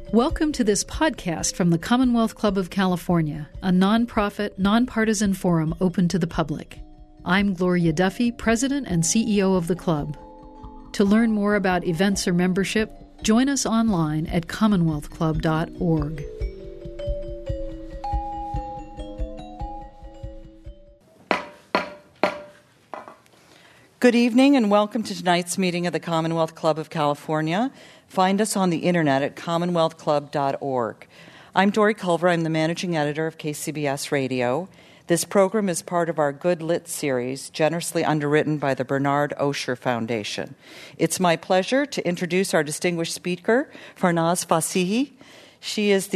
Welcome to this podcast from the Commonwealth Club of California, a nonprofit, nonpartisan forum open to the public. I'm Gloria Duffy, President and CEO of the club. To learn more about events or membership, join us online at commonwealthclub.org. Good evening and welcome to tonight's meeting of the Commonwealth Club of California. Find us on the internet at commonwealthclub.org. I'm Dory Culver. I'm the managing editor of KCBS Radio. This program is part of our Good Lit series, generously underwritten by the Bernard Osher Foundation. It's my pleasure to introduce our distinguished speaker, Farnaz Fassihi. She is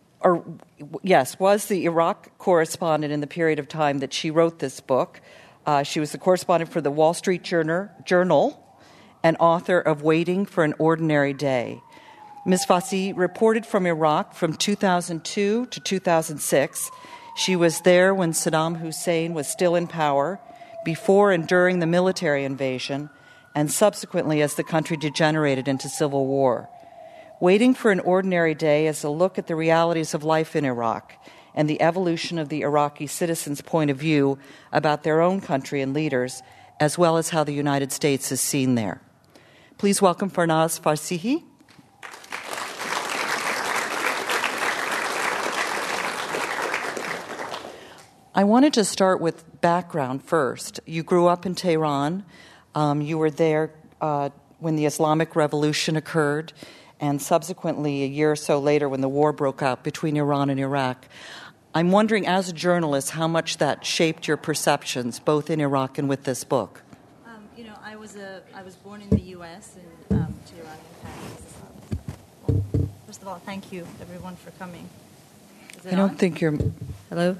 was the Iraq correspondent in the period of time that she wrote this book. She was the correspondent for the Wall Street Journal and author of Waiting for an Ordinary Day. Ms. Fassihi reported from Iraq from 2002 to 2006. She was there when Saddam Hussein was still in power, before and during the military invasion, and subsequently as the country degenerated into civil war. Waiting for an Ordinary Day is a look at the realities of life in Iraq and the evolution of the Iraqi citizens' point of view about their own country and leaders, as well as how the United States is seen there. Please welcome Farnaz Fassihi. I wanted to start with background first. You grew up in Tehran. You were there when the Islamic Revolution occurred, and subsequently, a year or so later, when the war broke out between Iran and Iraq. I'm wondering, as a journalist, how much that shaped your perceptions, both in Iraq and with this book. I was born in the U.S. in Tehran and Paris. First of all, thank you, everyone, for coming. I don't think you're... Hello?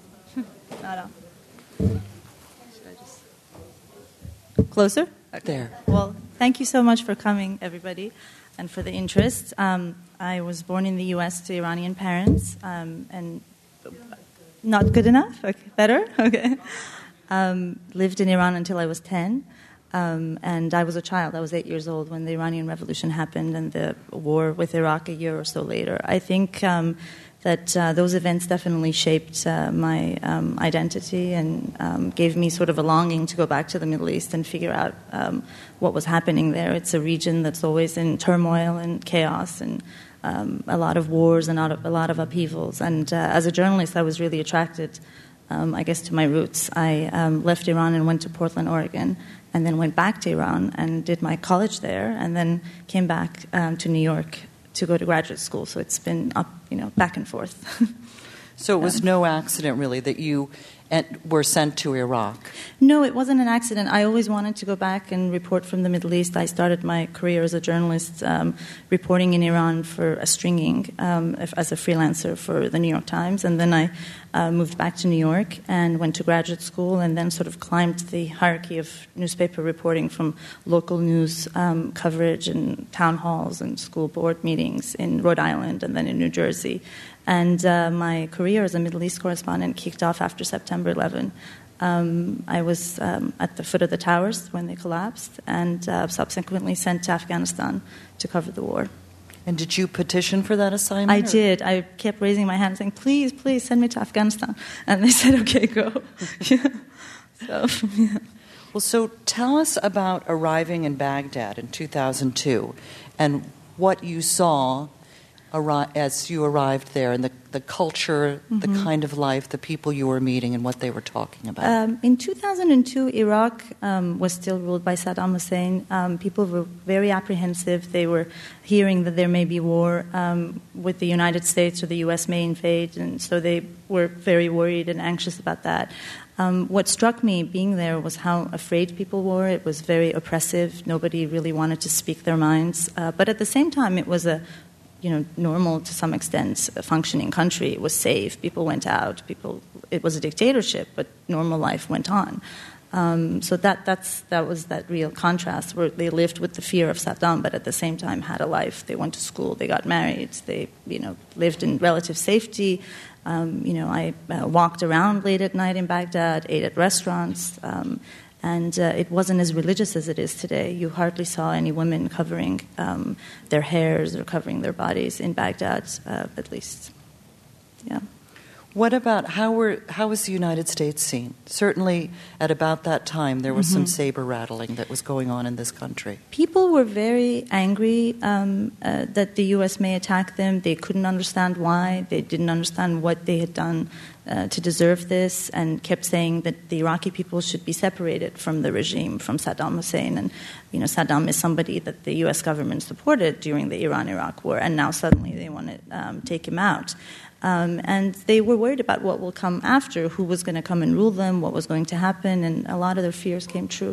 No. Should I just... Closer? Okay. There. Well, thank you so much for coming, everybody, and for the interest. I was born in the U.S. to Iranian parents, and not good enough? Okay, better? Okay. Lived in Iran until I was 10. And I was a child. I was 8 years old when the Iranian Revolution happened and the war with Iraq a year or so later. I think that those events definitely shaped my identity and gave me sort of a longing to go back to the Middle East and figure out what was happening there. It's a region that's always in turmoil and chaos and a lot of wars and a lot of upheavals. And as a journalist, I was really attracted, I guess, to my roots. I left Iran and went to Portland, Oregon, and then went back to Iran and did my college there, and then came back to New York to go to graduate school. So it's been up, back and forth. So it was no accident, really, that you were sent to Iraq? No, it wasn't an accident. I always wanted to go back and report from the Middle East. I started my career as a journalist reporting in Iran for a stringing as a freelancer for the New York Times. And then I moved back to New York and went to graduate school and then sort of climbed the hierarchy of newspaper reporting from local news coverage and town halls and school board meetings in Rhode Island and then in New Jersey. And my career as a Middle East correspondent kicked off after September 11. I was at the foot of the towers when they collapsed and subsequently sent to Afghanistan to cover the war. And did you petition for that assignment? I did. I kept raising my hand saying, please, please send me to Afghanistan. And they said, okay, go. Well, so tell us about arriving in Baghdad in 2002 and what you saw as you arrived there, and the culture, the kind of life, the people you were meeting, and what they were talking about. In 2002, Iraq was still ruled by Saddam Hussein. People were very apprehensive. They were hearing that there may be war with the United States or the U.S. may invade, and so they were very worried and anxious about that. What struck me being there was how afraid people were. It was very oppressive. Nobody really wanted to speak their minds. But at the same time, it was a normal, to some extent, functioning country. It was safe. People went out. It was a dictatorship, but normal life went on. So that was that real contrast where they lived with the fear of Saddam, but at the same time had a life. They went to school. They got married. They, lived in relative safety. I walked around late at night in Baghdad, ate at restaurants, And it wasn't as religious as it is today. You hardly saw any women covering their hairs or covering their bodies in Baghdad, at least. Yeah. What about how was the United States seen? Certainly, at about that time, there was some saber rattling that was going on in this country. People were very angry that the U.S. may attack them. They couldn't understand why. They didn't understand what they had done to deserve this, and kept saying that the Iraqi people should be separated from the regime, from Saddam Hussein. And Saddam is somebody that the U.S. government supported during the Iran-Iraq war, and now suddenly they want to take him out. And they were worried about what will come after, who was going to come and rule them, what was going to happen, and a lot of their fears came true.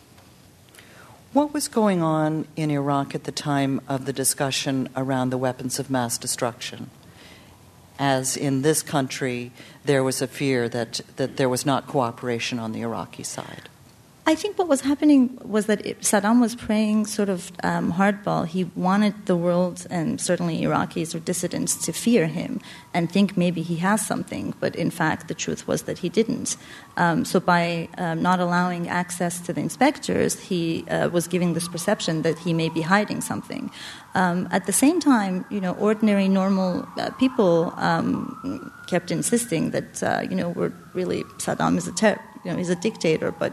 What was going on in Iraq at the time of the discussion around the weapons of mass destruction? As in this country, there was a fear that there was not cooperation on the Iraqi side. I think what was happening was that Saddam was playing sort of hardball. He wanted the world, and certainly Iraqis or dissidents, to fear him and think maybe he has something. But in fact, the truth was that he didn't. So by not allowing access to the inspectors, he was giving this perception that he may be hiding something. At the same time, ordinary, normal people kept insisting that, we're really, Saddam is he's a dictator, but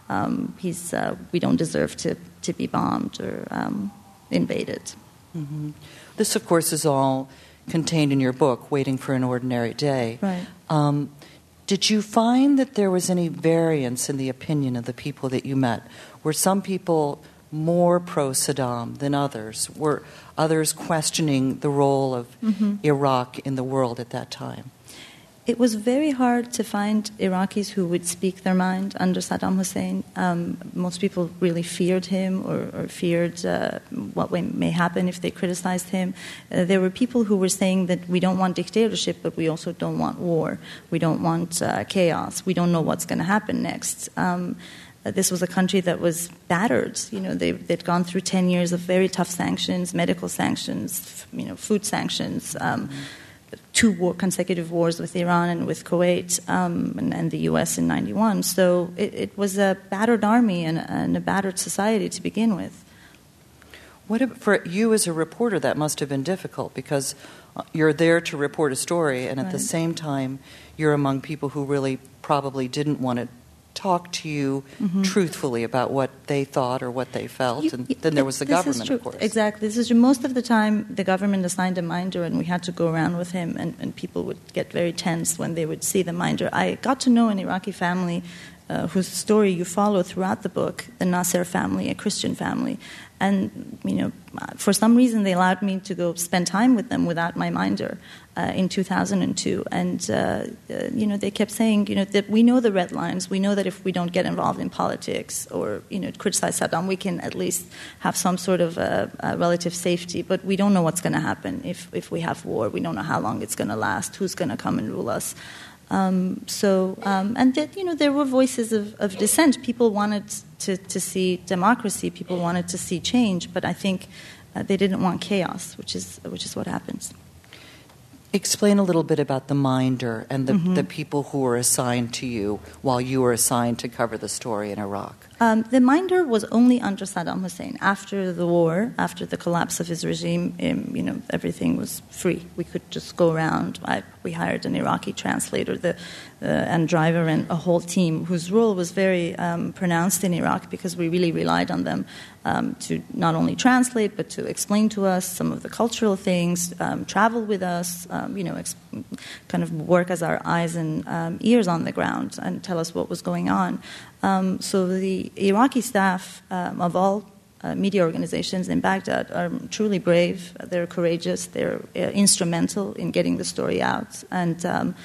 we don't deserve to be bombed or invaded. Mm-hmm. This, of course, is all contained in your book, Waiting for an Ordinary Day. Right. Did you find that there was any variance in the opinion of the people that you met? Were some people more pro-Saddam than others? Were others questioning the role of Iraq in the world at that time? It was very hard to find Iraqis who would speak their mind under Saddam Hussein. Most people really feared him or feared what may happen if they criticized him. There were people who were saying that we don't want dictatorship, but we also don't want war. We don't want chaos. We don't know what's going to happen next. This was a country that was battered. They'd gone through 10 years of very tough sanctions, medical sanctions, food sanctions, 2 consecutive wars with Iran and with Kuwait and the U.S. in 91. So it was a battered army and a battered society to begin with. For you as a reporter, that must have been difficult because you're there to report a story, and at the same time, you're among people who really probably didn't want to talk to you truthfully about what they thought or what they felt, and then there was the government, of course. Exactly. This is true. Most of the time, the government assigned a minder, and we had to go around with him, and people would get very tense when they would see the minder. I got to know an Iraqi family whose story you follow throughout the book, the Nasser family, a Christian family. And, for some reason, they allowed me to go spend time with them without my minder in 2002. And, they kept saying, that we know the red lines. We know that if we don't get involved in politics or, criticize Saddam, we can at least have some sort of relative safety. But we don't know what's going to happen if we have war. We don't know how long it's going to last, who's going to come and rule us. And that, there were voices of dissent. People wanted to see democracy. People wanted to see change. But I think they didn't want chaos, which is what happens. Explain a little bit about the minder and the people who were assigned to you while you were assigned to cover the story in Iraq. The minder was only under Saddam Hussein. After the war, after the collapse of his regime, everything was free. We could just go around. We hired an Iraqi translator and driver and a whole team whose role was very pronounced in Iraq because we really relied on them to not only translate but to explain to us some of the cultural things, travel with us, kind of work as our eyes and ears on the ground and tell us what was going on. So the Iraqi staff of all media organizations in Baghdad are truly brave. They're courageous. They're instrumental in getting the story out. And,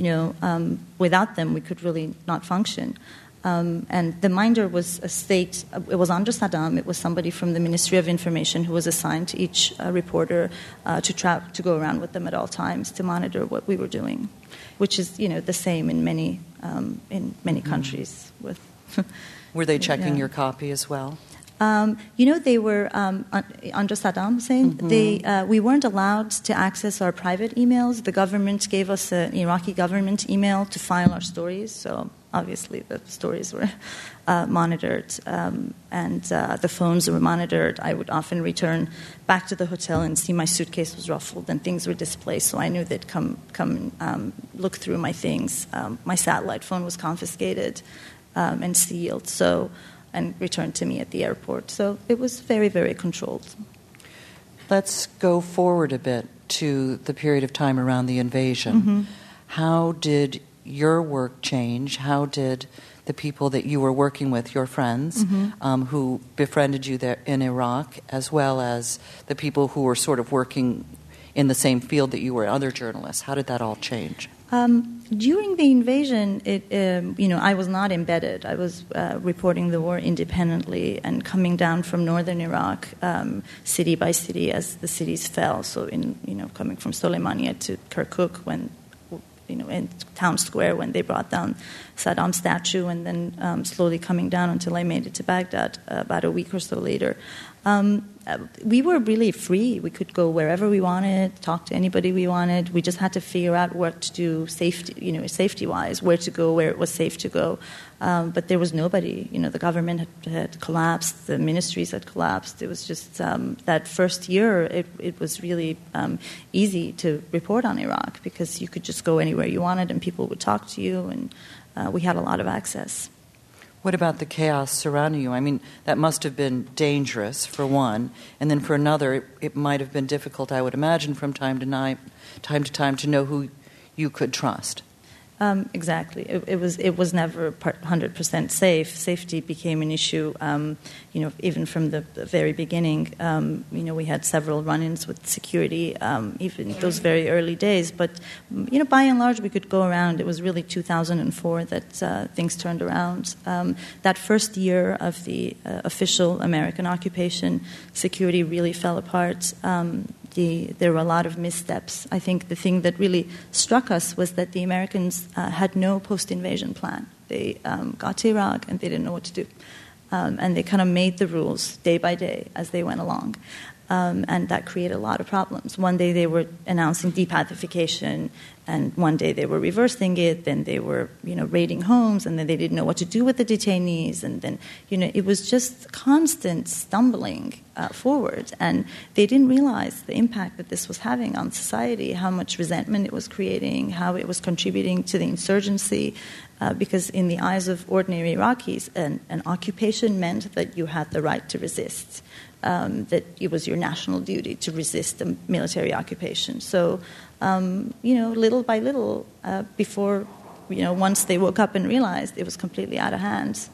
without them, we could really not function. And the minder was a state, it was under Saddam. It was somebody from the Ministry of Information who was assigned to each reporter to go around with them at all times to monitor what we were doing, which is, the same in many countries. Were they checking your copy as well? They were under Saddam Hussein. We weren't allowed to access our private emails. The government gave us an Iraqi government email to file our stories. So obviously the stories were monitored, and the phones were monitored. I would often return back to the hotel and see my suitcase was ruffled and things were displaced, so I knew they'd come look through my things. My satellite phone was confiscated and sealed, and returned to me at the airport. So it was very, very controlled. Let's go forward a bit to the period of time around the invasion. Mm-hmm. How did your work change? How did the people that you were working with, your friends, who befriended you there in Iraq, as well as the people who were sort of working in the same field that you were, other journalists, how did that all change? During the invasion, I was not embedded. I was reporting the war independently and coming down from northern Iraq, city by city, as the cities fell. So, coming from Soleimania to Kirkuk, when in Town Square, when they brought down Saddam's statue, and then slowly coming down until I made it to Baghdad about a week or so later. We were really free. We could go wherever we wanted, talk to anybody we wanted. We just had to figure out what to do safety-wise, where to go, where it was safe to go. But there was nobody. The government had collapsed. The ministries had collapsed. It was just that first year, it was really easy to report on Iraq because you could just go anywhere you wanted and people would talk to you, and we had a lot of access. What about the chaos surrounding you? I mean, that must have been dangerous, for one, and then for another, it might have been difficult, I would imagine, from time to time to know who you could trust. Exactly. It was never 100% safe. Safety became an issue, even from the very beginning. We had several run-ins with security, even those very early days. But, by and large, we could go around. It was really 2004 that things turned around. That first year of the official American occupation, security really fell apart. There were a lot of missteps. I think the thing that really struck us was that the Americans had no post-invasion plan. They got to Iraq and they didn't know what to do. And they kind of made the rules day by day as they went along. And that created a lot of problems. One day they were announcing depacification, and one day they were reversing it, then they were, raiding homes, and then they didn't know what to do with the detainees, and then, it was just constant stumbling forward. And they didn't realize the impact that this was having on society, how much resentment it was creating, how it was contributing to the insurgency, because in the eyes of ordinary Iraqis, an occupation meant that you had the right to resist. That it was your national duty to resist the military occupation. So, little by little, before, once they woke up and realized it was completely out of hand.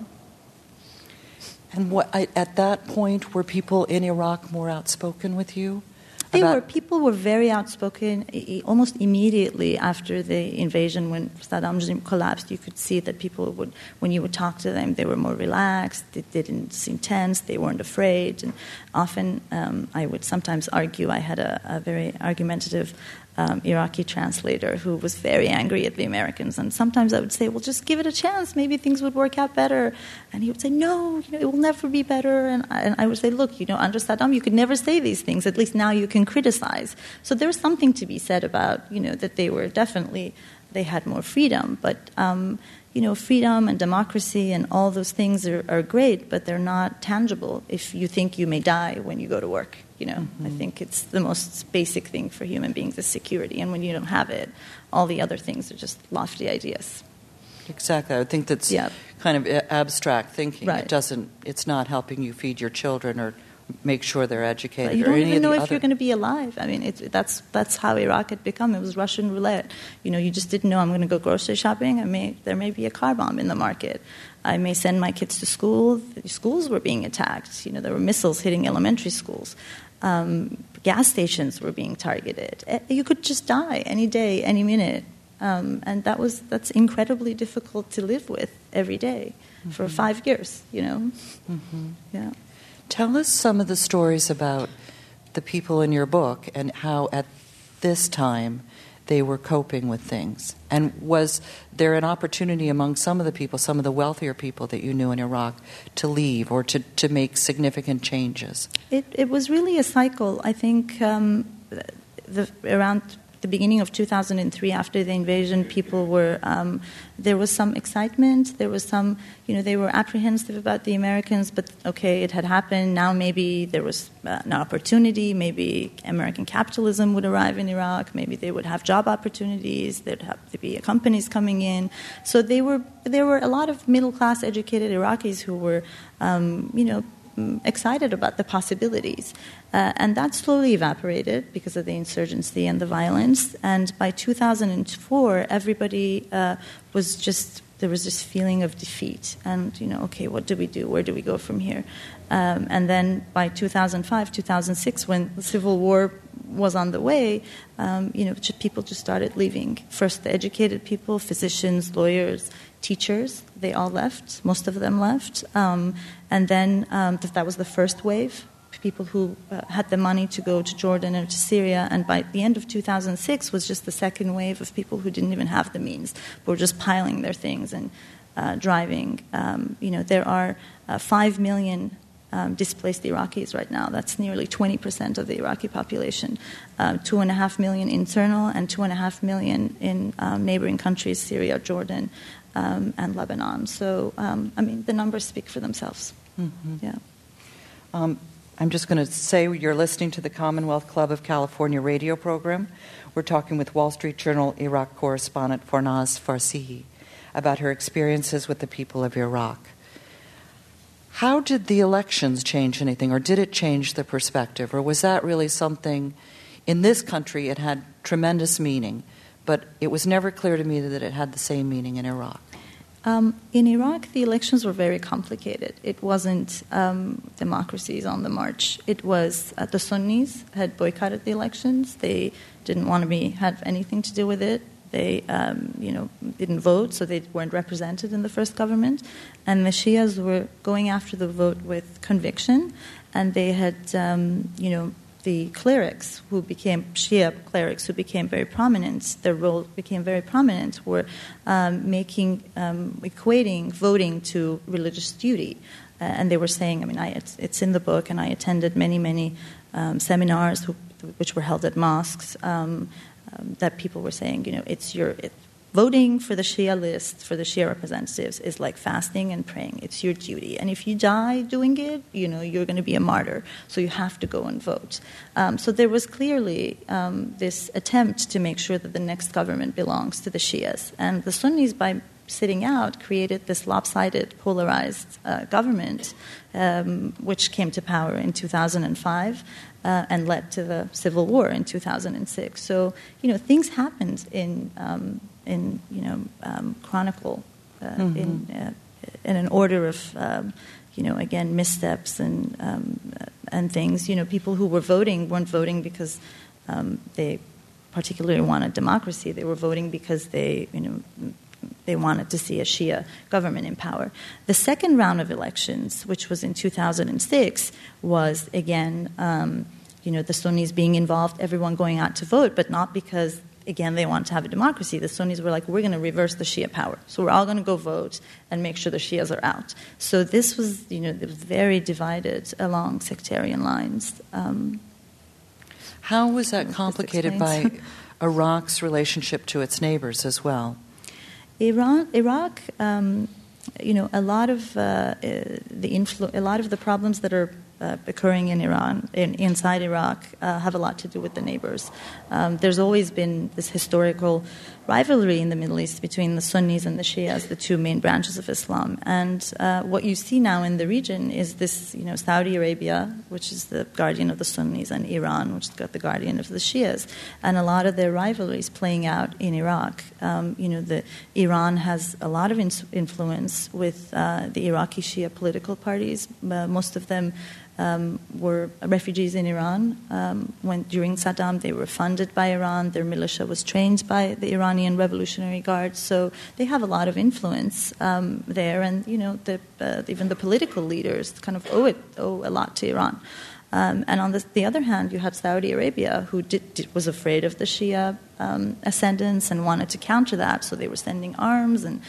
And at that point, were people in Iraq more outspoken with you? People were very outspoken. Almost immediately after the invasion, when Saddam regime collapsed, you could see that people when you would talk to them, they were more relaxed. They didn't seem tense. They weren't afraid. And often, I would sometimes argue. I had a very argumentative Iraqi translator who was very angry at the Americans. And sometimes I would say, well, just give it a chance. Maybe things would work out better. And he would say, no, it will never be better. And I would say, look, under Saddam, you could never say these things. At least now you can criticize. So there's something to be said about, that they had more freedom. But, freedom and democracy and all those things are great, but they're not tangible if you think you may die when you go to work. I think it's the most basic thing for human beings is security. And when you don't have it, all the other things are just lofty ideas. Exactly. I would think that's kind of abstract thinking. Right. It's not helping you feed your children or make sure they're educated. You don't even know if other. You're going to be alive. I mean, that's how Iraq had become. It was Russian roulette. You just didn't know, I'm going to go grocery shopping. There may be a car bomb in the market. I may send my kids to school. The schools were being attacked. There were missiles hitting elementary schools. Gas stations were being targeted. You could just die any day, any minute. And that's incredibly difficult to live with every day for 5 years, Yeah. Tell us some of the stories about the people in your book and how at this time they were coping with things. And was there an opportunity among some of the people, some of the wealthier people that you knew in Iraq, to leave or to make significant changes? It was really a cycle. I think around the beginning of 2003, after the invasion, people were, there was some excitement. There was some, they were apprehensive about the Americans, but okay, it had happened. Now maybe there was an opportunity. Maybe American capitalism would arrive in Iraq. Maybe they would have job opportunities. There'd have to be companies coming in. So there were a lot of middle-class educated Iraqis who were, excited about the possibilities. And that slowly evaporated because of the insurgency and the violence. And by 2004, everybody there was this feeling of defeat. And, okay, what do we do? Where do we go from here? And then by 2005, 2006, when the civil war was on the way, people just started leaving. First, the educated people, physicians, lawyers, teachers, they all left. Most of them left. And then that was the first wave, people who had the money to go to Jordan or to Syria. And by the end of 2006 was just the second wave of people who didn't even have the means, but were just piling their things and driving. There are 5 million displaced Iraqis right now. That's nearly 20% of the Iraqi population. 2.5 million internal and 2.5 million in neighboring countries, Syria, Jordan, and Lebanon. So, the numbers speak for themselves. Mm-hmm. Yeah. I'm just going to say you're listening to the Commonwealth Club of California radio program. We're talking with Wall Street Journal Iraq correspondent Fornaz Farsihi about her experiences with the people of Iraq. How did the elections change anything, or did it change the perspective? Or was that really something, in this country it had tremendous meaning, but it was never clear to me that it had the same meaning in Iraq? In Iraq, the elections were very complicated. It wasn't democracies on the march. It was the Sunnis had boycotted the elections. They didn't want to have anything to do with it. They, didn't vote, so they weren't represented in the first government. And the Shias were going after the vote with conviction, and they had, the clerics who became Shia clerics who became very prominent, their role became very prominent, were equating voting to religious duty. And they were saying, it's in the book, and I attended many seminars which were held at mosques, that people were saying, voting for the Shia list, for the Shia representatives, is like fasting and praying. It's your duty. And if you die doing it, you're going to be a martyr. So you have to go and vote. So there was clearly this attempt to make sure that the next government belongs to the Shias. And the Sunnis, by sitting out, created this lopsided, polarized government, which came to power in 2005 and led to the civil war in 2006. So, things happened in chronicle, in an order of, again, missteps and things. People who were voting weren't voting because they particularly wanted democracy. They were voting because they wanted to see a Shia government in power. The second round of elections, which was in 2006, was, again, the Sunnis being involved, everyone going out to vote, but not because, again, they want to have a democracy. The Sunnis were like, we're going to reverse the Shia power. So we're all going to go vote and make sure the Shias are out. So this was, it was very divided along sectarian lines. How was that complicated by Iraq's relationship to its neighbors as well? Iraq, a lot of a lot of the problems that are occurring in Iran, inside Iraq, have a lot to do with the neighbors. There's always been this historical rivalry in the Middle East between the Sunnis and the Shias, the two main branches of Islam. And what you see now in the region is this, Saudi Arabia, which is the guardian of the Sunnis, and Iran, which is the guardian of the Shias. And a lot of their rivalries playing out in Iraq. Iran has a lot of influence with the Iraqi Shia political parties. Most of them were refugees in Iran. During Saddam, they were funded by Iran. Their militia was trained by the Iranian Revolutionary Guard. So they have a lot of influence there. And, even the political leaders kind of owe a lot to Iran. And on the other hand, you have Saudi Arabia, who was afraid of the Shia ascendants and wanted to counter that. So they were sending arms and,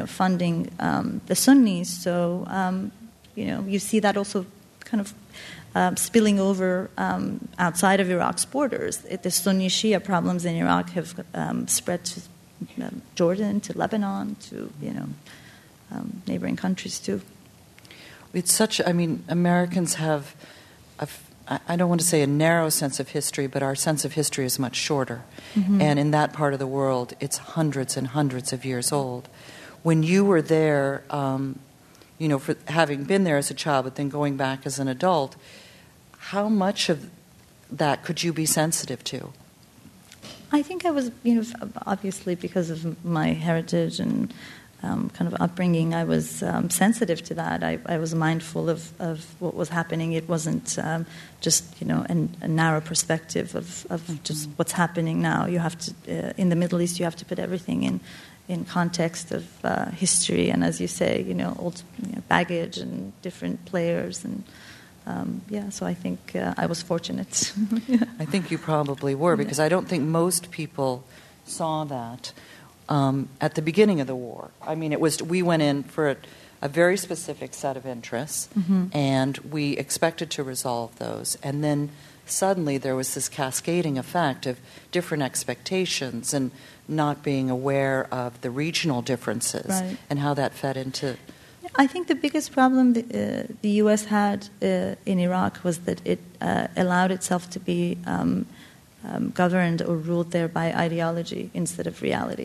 funding the Sunnis. So, you see that also kind of spilling over outside of Iraq's borders. The Sunni-Shia problems in Iraq have spread to Jordan, to Lebanon, to neighboring countries too. It's Americans have, I don't want to say a narrow sense of history, but our sense of history is much shorter. Mm-hmm. And in that part of the world, it's hundreds and hundreds of years old. When you were there, for having been there as a child, but then going back as an adult, how much of that could you be sensitive to? I think I was, obviously because of my heritage and kind of upbringing, I was sensitive to that. I was mindful of what was happening. It wasn't just, a narrow perspective of just what's happening now. You have to, in the Middle East, you have to put everything in context of history and, as you say, old baggage and different players. And so I think I was fortunate. I think you probably were, because I don't think most people saw that. At the beginning of the war. We went in for a very specific set of interests, mm-hmm. and we expected to resolve those. And then suddenly there was this cascading effect of different expectations and not being aware of the regional differences, right, and how that fed into... I think the biggest problem the U.S. had in Iraq was that it allowed itself to be governed or ruled there by ideology instead of reality.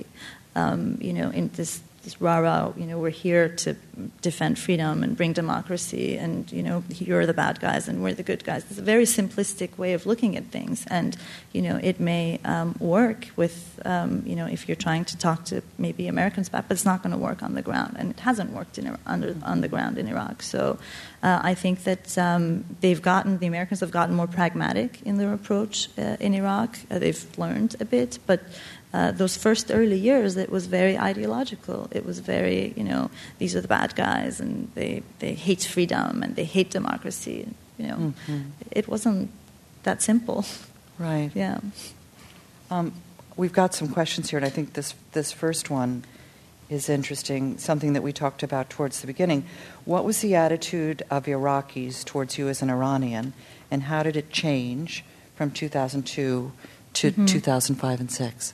In this rah-rah, we're here to defend freedom and bring democracy, and, you're the bad guys and we're the good guys. It's a very simplistic way of looking at things, and, it may work with, if you're trying to talk to maybe Americans back, but it's not going to work on the ground, and it hasn't worked on the ground in Iraq. So I think that the Americans have gotten more pragmatic in their approach in Iraq. They've learned a bit, but those first early years, it was very ideological. It was very, these are the bad guys, and they hate freedom, and they hate democracy. Mm-hmm. It wasn't that simple. Right. Yeah. We've got some questions here, and I think this first one is interesting, something that we talked about towards the beginning. What was the attitude of Iraqis towards you as an Iranian, and how did it change from 2002 to mm-hmm. 2005 and 6?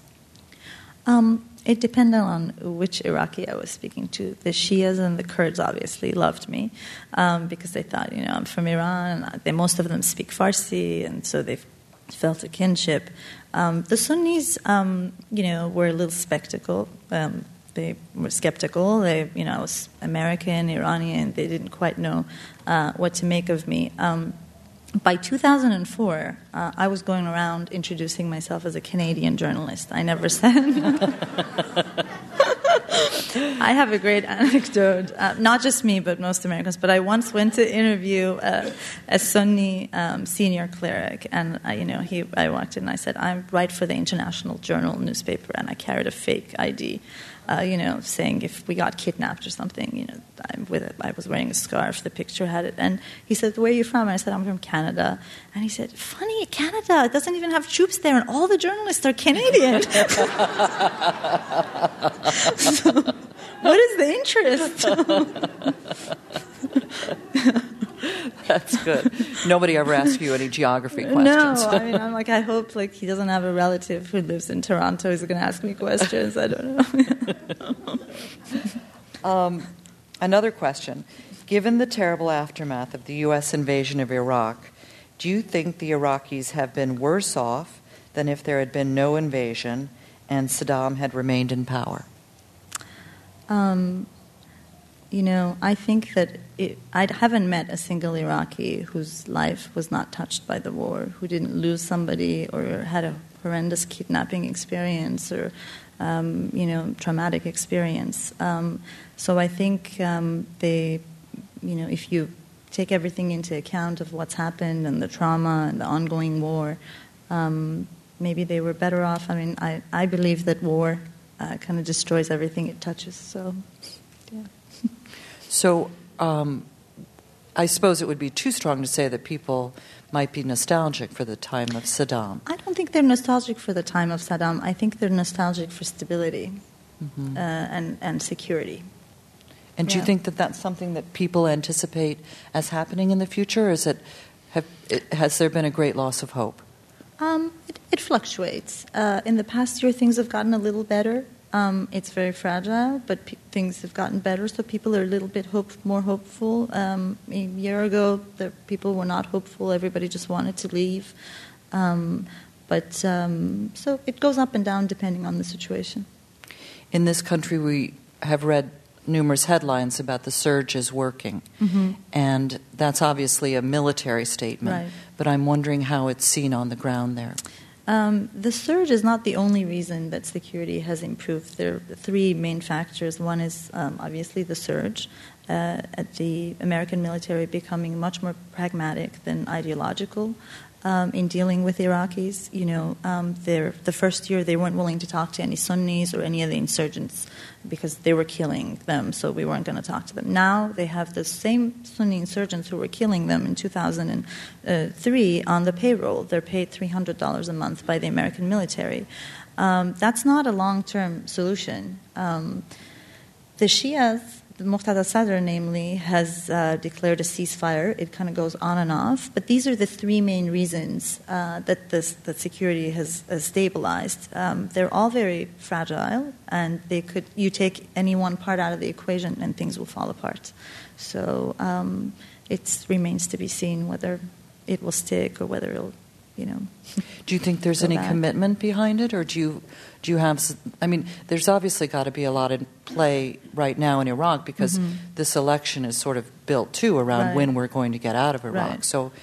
It depended on which Iraqi I was speaking to. The Shias and the Kurds obviously loved me because they thought, I'm from Iran. Most of them speak Farsi, and so they felt a kinship. The Sunnis, were a little skeptical. They were skeptical. I was American, Iranian. They didn't quite know what to make of me. By 2004, I was going around introducing myself as a Canadian journalist. I never said. I have a great anecdote, not just me, but most Americans. But I once went to interview a Sunni senior cleric, and I walked in and I said, I write for the International Journal newspaper, and I carried a fake ID. Saying if we got kidnapped or something, I was wearing a scarf, the picture had it. And he said, where are you from? And I said, I'm from Canada. And he said, funny, Canada, it doesn't even have troops there, and all the journalists are Canadian. So, what is the interest? That's good. Nobody ever asked you any geography questions. No, I'm I hope he doesn't have a relative who lives in Toronto who's going to ask me questions. I don't know. Another question. Given the terrible aftermath of the U.S. invasion of Iraq, do you think the Iraqis have been worse off than if there had been no invasion and Saddam had remained in power? I think that I haven't met a single Iraqi whose life was not touched by the war, who didn't lose somebody or had a horrendous kidnapping experience or, traumatic experience. So I think if you take everything into account of what's happened and the trauma and the ongoing war, maybe they were better off. I believe that war kind of destroys everything it touches, so, yeah. So I suppose it would be too strong to say that people might be nostalgic for the time of Saddam. I don't think they're nostalgic for the time of Saddam. I think they're nostalgic for stability mm-hmm. And security. And do you think that that's something that people anticipate as happening in the future? Or is it Has there been a great loss of hope? It fluctuates. In the past year, things have gotten a little better. It's very fragile, but things have gotten better, so people are a little bit more hopeful. A year ago, people were not hopeful. Everybody just wanted to leave. So it goes up and down depending on the situation. In this country, we have read numerous headlines about the surge is working, and that's obviously a military statement, right. But I'm wondering how it's seen on the ground there. The surge is not the only reason that security has improved. There are three main factors. One is obviously the surge, at the American military becoming much more pragmatic than ideological in dealing with Iraqis. The first year they weren't willing to talk to any Sunnis or any of the insurgents because they were killing them, so we weren't going to talk to them. Now they have the same Sunni insurgents who were killing them in 2003 on the payroll. They're paid $300 a month by the American military. That's not a long-term solution. The Shias, the Muqtada Sadr, namely, has declared a ceasefire. It kind of goes on and off. But these are the three main reasons that security has stabilized. They're all very fragile, and you take any one part out of the equation and things will fall apart. So it remains to be seen whether it will stick or whether it'll, Do you think there's any commitment behind it, or do you have? I mean, there's obviously got to be a lot in play right now in Iraq because this election is sort of built too around when we're going to get out of Iraq. Right. So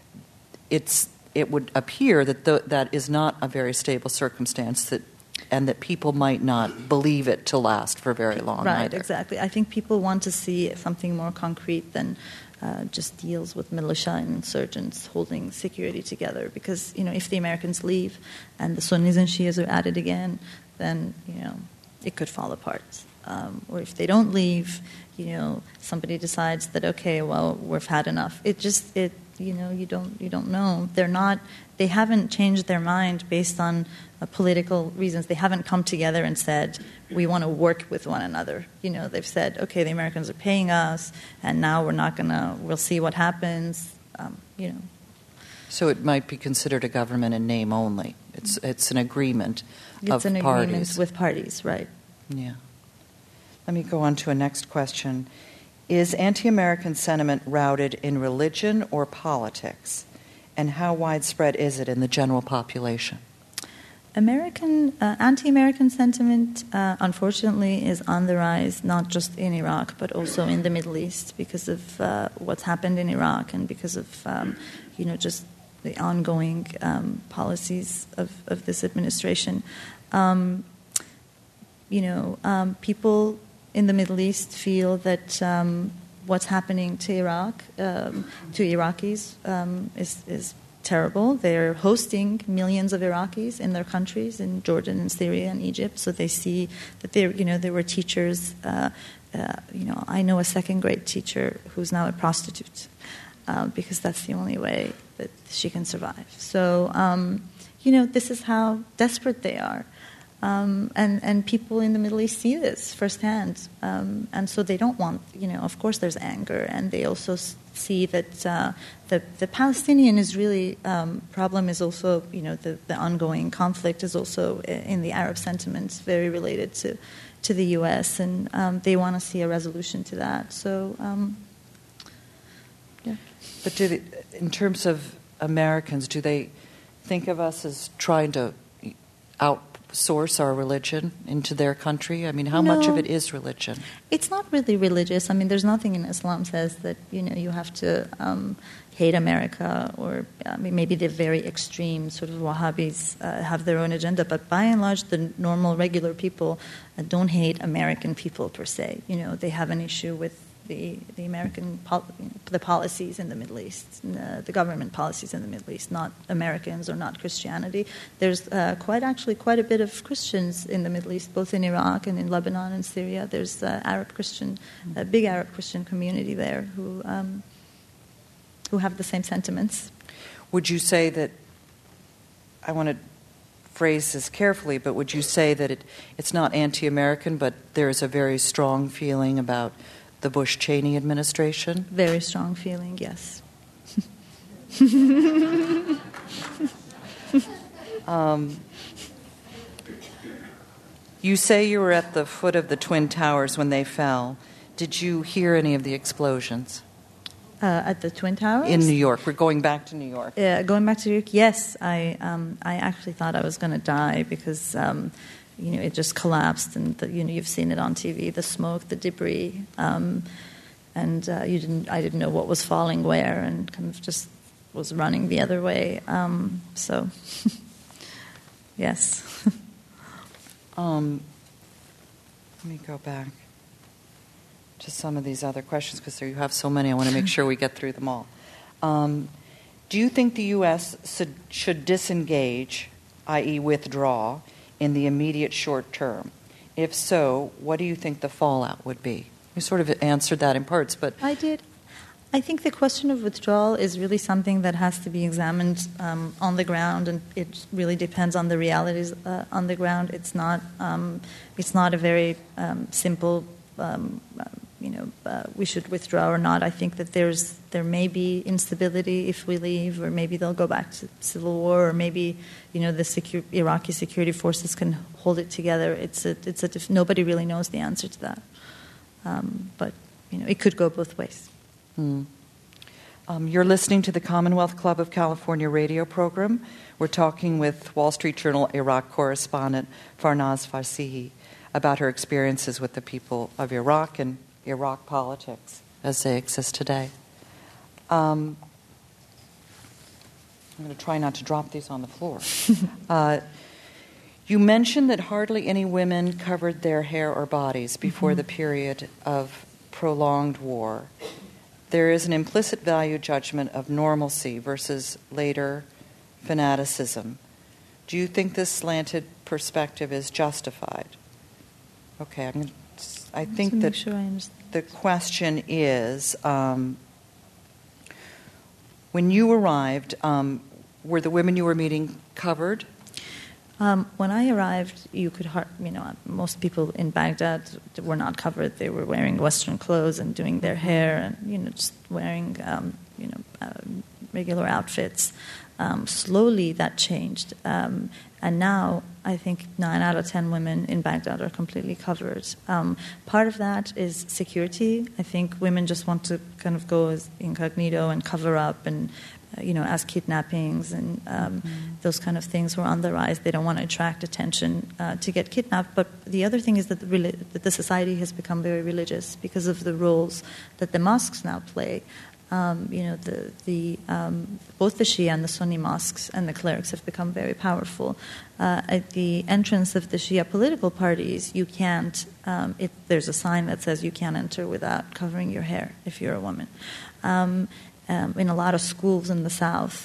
it would appear that that is not a very stable circumstance, and that people might not believe it to last for very long. Right, either. Exactly. I think people want to see something more concrete than just deals with militia and insurgents holding security together. Because, if the Americans leave and the Sunnis and Shias are at it again, then, it could fall apart. Or if they don't leave, somebody decides that, okay, well, we've had enough. You don't know. They haven't changed their mind based on political reasons. They haven't come together and said, we want to work with one another. They've said, okay, the Americans are paying us, and now we'll see what happens, So it might be considered a government in name only. It's an agreement of parties. It's an agreement with parties, right. Yeah. Let me go on to a next question. Is anti-American sentiment routed in religion or politics? And how widespread is it in the general population? Anti-American sentiment, unfortunately, is on the rise, not just in Iraq, but also in the Middle East because of what's happened in Iraq and because of, just the ongoing policies of this administration. People in the Middle East feel that what's happening to Iraq, to Iraqis, is terrible. They're hosting millions of Iraqis in their countries, in Jordan and Syria and Egypt. So they see that there were teachers. I know a second-grade teacher who's now a prostitute because that's the only way that she can survive. So this is how desperate they are. And people in the Middle East see this firsthand. And so they don't want, of course there's anger, and they also see that the Palestinian Israeli problem is also, the ongoing conflict is also in the Arab sentiments very related to the U.S., and they want to see a resolution to that. So, yeah. But in terms of Americans, do they think of us as trying to outsource our religion into their country? I mean, how much of it is religion? It's not really religious. I mean, there's nothing in Islam says that, you have to hate America, or maybe the very extreme sort of Wahhabis have their own agenda. But by and large, the normal, regular people don't hate American people per se. They have an issue with the American the policies in the Middle East, the government policies in the Middle East, not Americans or not Christianity. There's quite a bit of Christians in the Middle East, both in Iraq and in Lebanon and Syria. There's a big Arab Christian community there who have the same sentiments. Would you say that, I want to phrase this carefully, but would you say that it's not anti-American, but there's a very strong feeling about the Bush-Cheney administration? Very strong feeling, yes. You say you were at the foot of the Twin Towers when they fell. Did you hear any of the explosions? At the Twin Towers? In New York. We're going back to New York. Yeah, going back to New York, yes. I actually thought I was going to die because, it just collapsed. And, you've seen it on TV, the smoke, the debris. I didn't know what was falling where and kind of just was running the other way. So, yes. Let me go back to some of these other questions because you have so many. I want to make sure we get through them all. Do you think the U.S. should disengage, i.e. withdraw, in the immediate short term? If so, what do you think the fallout would be? You sort of answered that in parts, but... I did. I think the question of withdrawal is really something that has to be examined on the ground, and it really depends on the realities on the ground. It's not a very simple, we should withdraw or not. I think that there may be instability if we leave, or maybe they'll go back to civil war, or maybe the Iraqi security forces can hold it together. Nobody really knows the answer to that, but it could go both ways. You're listening to the Commonwealth Club of California radio program. We're talking with Wall Street Journal Iraq correspondent Farnaz Farsihi about her experiences with the people of Iraq and Iraq politics as they exist today. I'm going to try not to drop these on the floor. You mentioned that hardly any women covered their hair or bodies before the period of prolonged war. There is an implicit value judgment of normalcy versus later fanaticism. Do you think this slanted perspective is justified? Okay, I think that the question is, when you arrived, were the women you were meeting covered? When I arrived, most people in Baghdad were not covered. They were wearing Western clothes and doing their hair and, just wearing, regular outfits. Slowly that changed. And now I think 9 out of 10 women in Baghdad are completely covered. Part of that is security. I think women just want to kind of go as incognito and cover up and as kidnappings and those kind of things were on the rise. They don't want to attract attention to get kidnapped. But the other thing is that the society has become very religious because of the roles that the mosques now play. Both the Shia and the Sunni mosques and the clerics have become very powerful. At the entrance of the Shia political parties, you can't. There's a sign that says you can't enter without covering your hair if you're a woman. In a lot of schools in the South,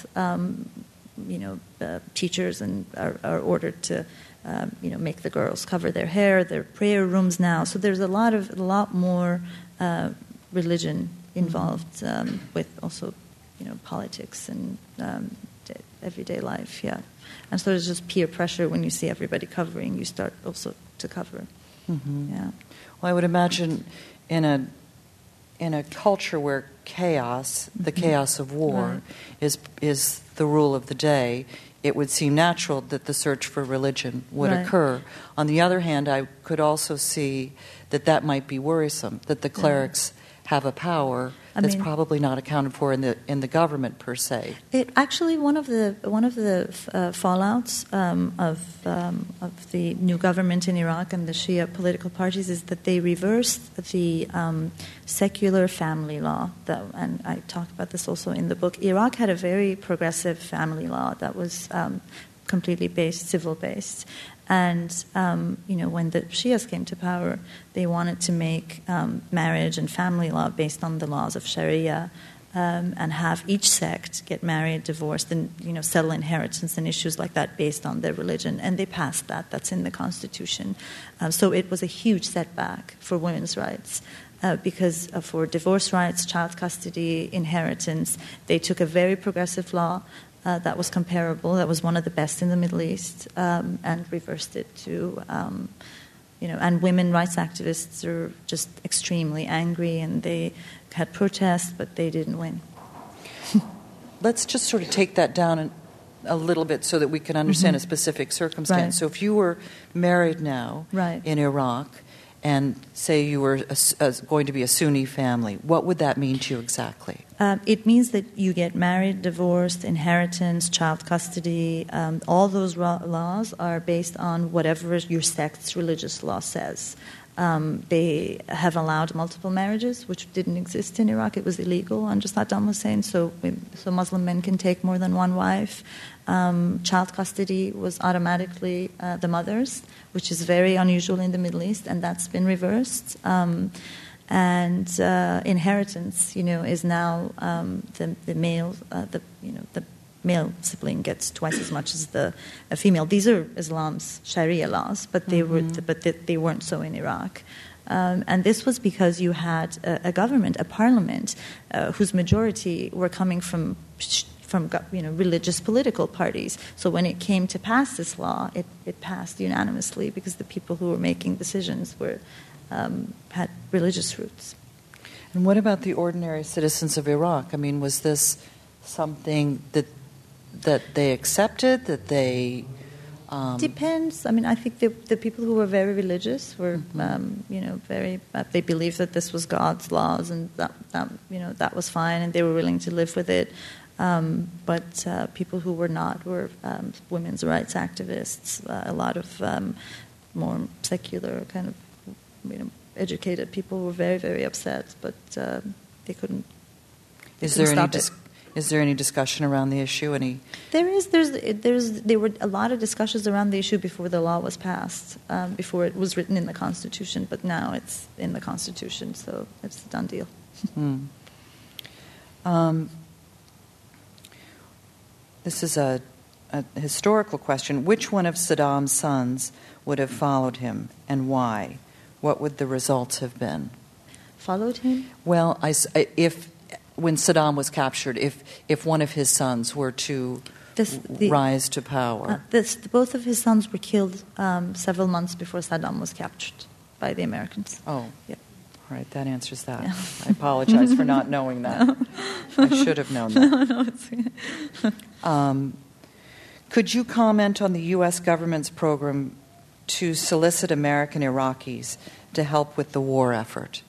teachers are ordered to, make the girls cover their hair. There are prayer rooms now, so there's a lot more religion involved with also, politics and everyday life. Yeah, and so there's just peer pressure when you see everybody covering. You start also to cover. Mm-hmm. Yeah. Well, I would imagine in a culture where chaos, the chaos of war, is the rule of the day, it would seem natural that the search for religion would occur. On the other hand, I could also see that might be worrisome, that the clerics have a power that's probably not accounted for in the government per se. It actually one of the fallouts of the new government in Iraq and the Shia political parties is that they reversed the secular family law. And I talk about this also in the book. Iraq had a very progressive family law that was completely civil based. And, when the Shias came to power, they wanted to make marriage and family law based on the laws of Sharia and have each sect get married, divorced, and, settle inheritance and issues like that based on their religion. And they passed that. That's in the Constitution. So it was a huge setback for women's rights. Because for divorce rights, child custody, inheritance, they took a very progressive law that was comparable, that was one of the best in the Middle East, and reversed it to, and women rights activists are just extremely angry, and they had protests, but they didn't win. let's just sort of take that down a little bit so that we can understand a specific circumstance. Right. So if you were married now Right. in Iraq and say you were going to be a Sunni family, what would that mean to you exactly? It means that you get married, divorced, inheritance, child custody. All those laws are based on whatever your sect's religious law says. They have allowed multiple marriages, which didn't exist in Iraq. It was illegal under Saddam Hussein, so Muslim men can take more than one wife. Child custody was automatically the mother's, which is very unusual in the Middle East, and that's been reversed. And inheritance, is now the male, the male sibling gets twice as much as the female. These are Islam's Sharia laws, but they weren't so in Iraq. And this was because you had a government, a parliament, whose majority were coming from religious political parties. So when it came to pass this law, it passed unanimously because the people who were making decisions had religious roots. And what about the ordinary citizens of Iraq? I mean, was this something that they accepted, that they... Depends. I mean, I think the people who were very religious were, very. They believed that this was God's laws, and that was fine, and they were willing to live with it. But people who were not were women's rights activists. A lot of more secular kind of, educated people were very, very upset, but they couldn't. Is there any discussion around the issue? There were a lot of discussions around the issue before the law was passed, before it was written in the Constitution, but now it's in the Constitution, so it's a done deal. This is a historical question. Which one of Saddam's sons would have followed him, and why? What would the results have been? Followed him? Well, when Saddam was captured, if one of his sons were to rise to power. Both of his sons were killed several months before Saddam was captured by the Americans. Oh, yep. All right, that answers that. Yeah. I apologize for not knowing that. No. I should have known that. No, it's okay. Could you comment on the U.S. government's program to solicit American Iraqis to help with the war effort?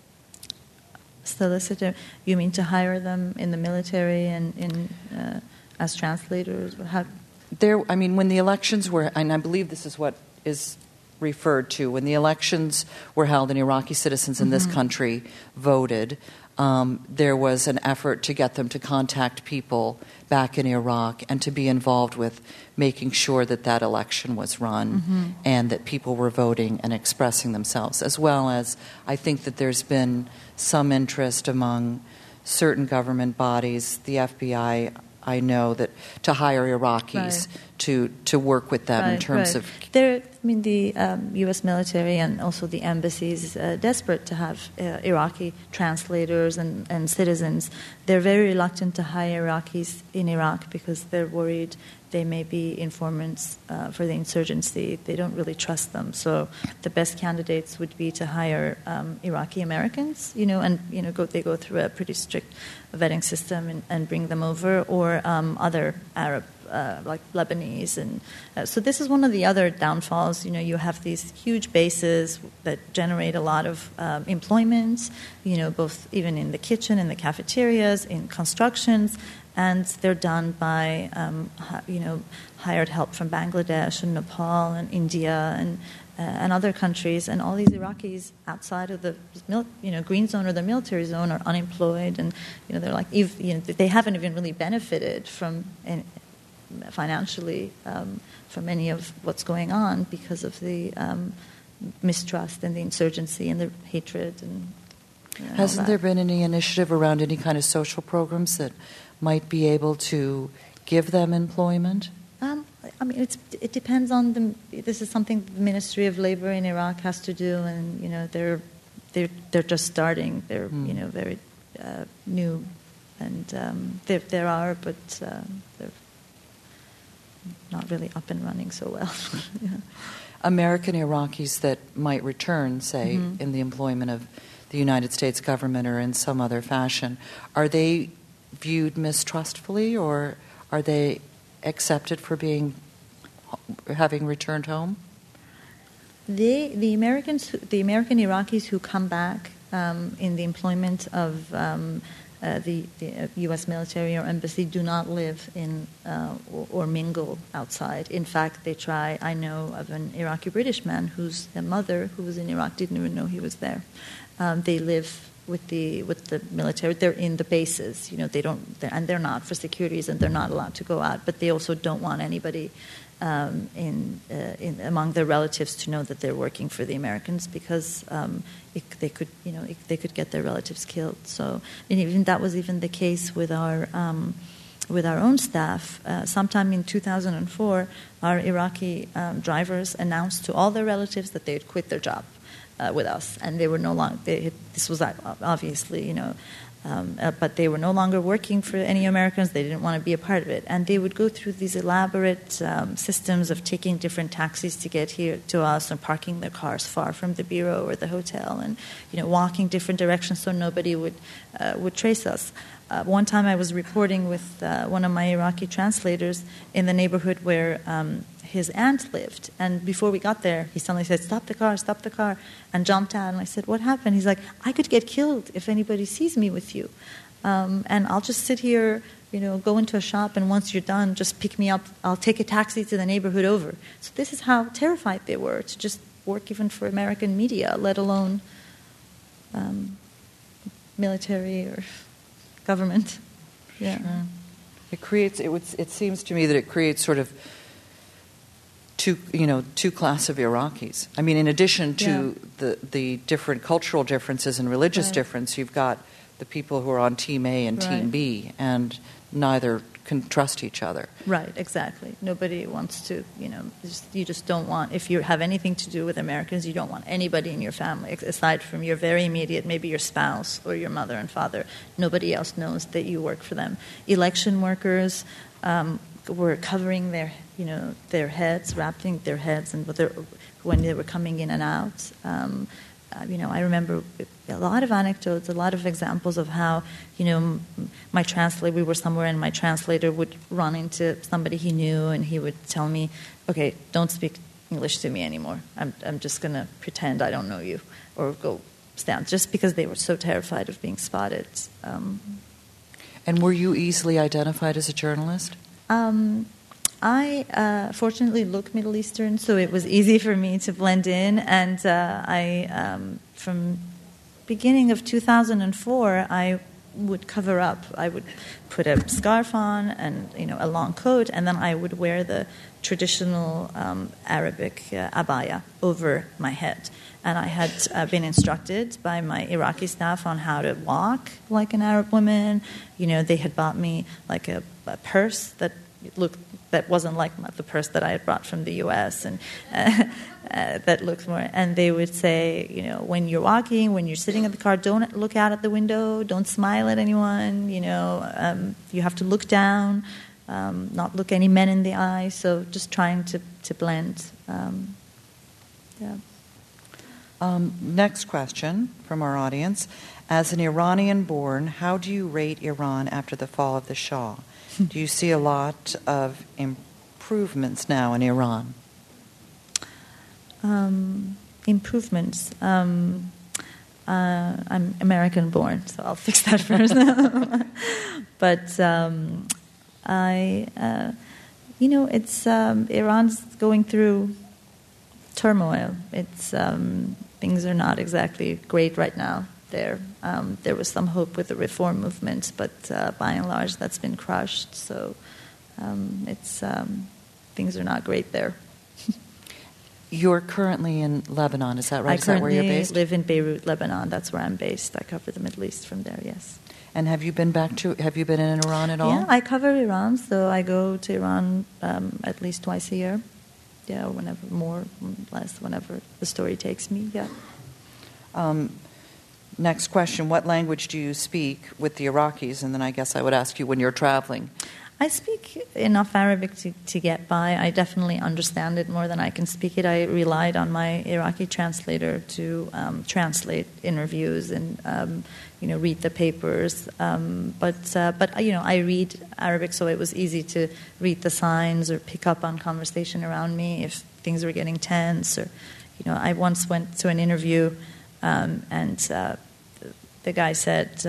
Solicitor, you mean to hire them in the military and as translators? When the elections were, and I believe this is what is referred to, when the elections were held and Iraqi citizens in this country voted, there was an effort to get them to contact people back in Iraq and to be involved with making sure that election was run and that people were voting and expressing themselves, as well as I think that there's been some interest among certain government bodies, the FBI, I know, that to hire Iraqis to work with them in terms of... The U.S. military and also the embassies desperate to have Iraqi translators and citizens. They're very reluctant to hire Iraqis in Iraq because they're worried they may be informants for the insurgency. They don't really trust them. So the best candidates would be to hire Iraqi Americans, they go through a pretty strict vetting system and bring them over, or other Arab like Lebanese. And so this is one of the other downfalls. You have these huge bases that generate a lot of employment, both even in the kitchen, in the cafeterias, in constructions, and they're done by, hired help from Bangladesh and Nepal and India and other countries. And all these Iraqis outside of the green zone or the military zone are unemployed, and they're like, they haven't even really benefited from financially from any of what's going on because of the mistrust and the insurgency and the hatred. And hasn't there been any initiative around any kind of social programs that might be able to give them employment? It depends on this is something the Ministry of Labor in Iraq has to do, and they're just starting. They're very new, and there are, but they're not really up and running so well. Yeah. American Iraqis that might return, say, in the employment of the United States government or in some other fashion, are they viewed mistrustfully, or are they accepted for having returned home? The American Iraqis who come back in the employment of the U.S. military or embassy do not live in or mingle outside. In fact, they try. I know of an Iraqi British man whose mother, who was in Iraq, didn't even know he was there. They live with the military. They're in the bases. They're not for security reasons. They're not allowed to go out. But they also don't want anybody among their relatives to know that they're working for the Americans, because they could get their relatives killed. So, and even that was even the case with our own staff. Sometime in 2004, our Iraqi drivers announced to all their relatives that they had quit their job with us, and they were no longer. This was obviously, but they were no longer working for any Americans. They didn't want to be a part of it. And they would go through these elaborate systems of taking different taxis to get here to us, and parking their cars far from the bureau or the hotel, and walking different directions so nobody would trace us. One time I was reporting with one of my Iraqi translators in the neighborhood where his aunt lived. And before we got there, he suddenly said, stop the car, and jumped out. And I said, what happened? He's like, I could get killed if anybody sees me with you. And I'll just sit here, go into a shop, and once you're done, just pick me up. I'll take a taxi to the neighborhood over. So this is how terrified they were to just work even for American media, let alone military or government. Yeah. Sure. It seems to me that it creates sort of two class of Iraqis. I mean, in addition to the different cultural differences and religious difference, you've got the people who are on Team A and Team B, and neither can trust each other. Right, exactly. Nobody wants to, you just don't want, if you have anything to do with Americans, you don't want anybody in your family, aside from your very immediate, maybe your spouse or your mother and father. Nobody else knows that you work for them. Election workers were covering their heads, wrapping their heads, and when they were coming in and out. I remember a lot of anecdotes, a lot of examples of how, my translator, we were somewhere and my translator would run into somebody he knew, and he would tell me, okay, don't speak English to me anymore. I'm just going to pretend I don't know you, or go stand, just because they were so terrified of being spotted. And were you easily identified as a journalist? I fortunately look Middle Eastern, so it was easy for me to blend in. And from beginning of 2004, I would cover up. I would put a scarf on and a long coat, and then I would wear the traditional Arabic abaya over my head. And I had been instructed by my Iraqi staff on how to walk like an Arab woman. They had bought me like a purse that wasn't like the purse that I had brought from the U.S. and that looked more. And they would say, when you're walking, when you're sitting in the car, don't look out at the window, don't smile at anyone. You have to look down, not look any men in the eye. So just trying to blend. Next question from our audience: as an Iranian-born, how do you rate Iran after the fall of the Shah? Do you see a lot of improvements now in Iran? Improvements. I'm American-born, so I'll fix that first. But it's Iran's going through turmoil. It's things are not exactly great right now. There was some hope with the reform movement, but by and large that's been crushed. So things are not great there. You're currently in Lebanon, is that right? Is that where you're based? I currently live in Beirut, Lebanon. That's where I'm based. I cover the Middle East from there, yes. And have you been in Iran at all? Yeah, I cover Iran, so I go to Iran at least twice a year. Yeah, whenever, more, less, whenever the story takes me, yeah. Next question: what language do you speak with the Iraqis? And then I guess I would ask you when you're traveling. I speak enough Arabic to get by. I definitely understand it more than I can speak it. I relied on my Iraqi translator to translate interviews and read the papers. But I read Arabic, so it was easy to read the signs or pick up on conversation around me if things were getting tense. Or I once went to an interview and the guy said,